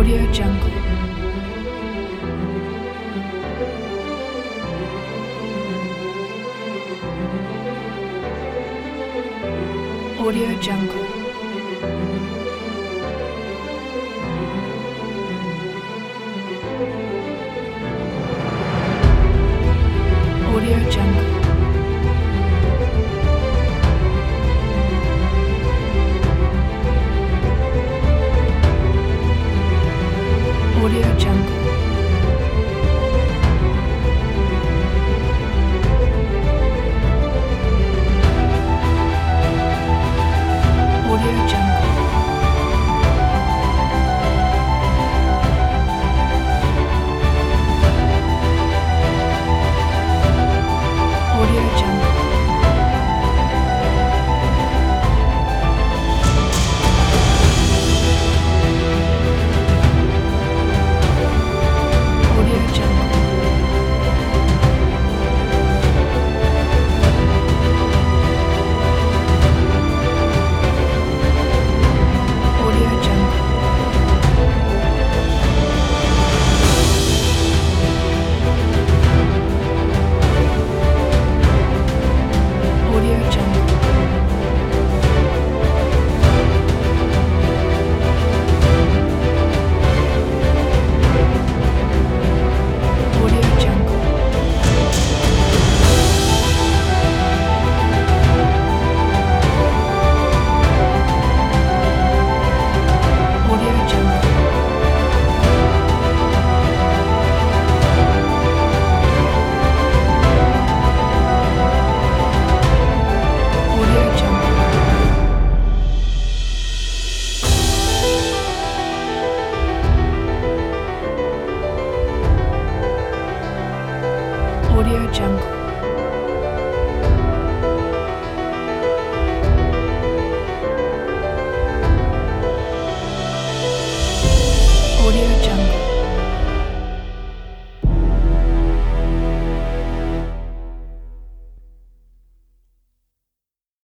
Audio Jungle. Audio Jungle. Audio Jungle. Audio Jungle. Audio Jungle. Audio Jungle. Audio Jungle. Audio Jungle. Audio Jungle. Audio Jungle. Audio Jungle. Audio Jungle. Audio Jungle.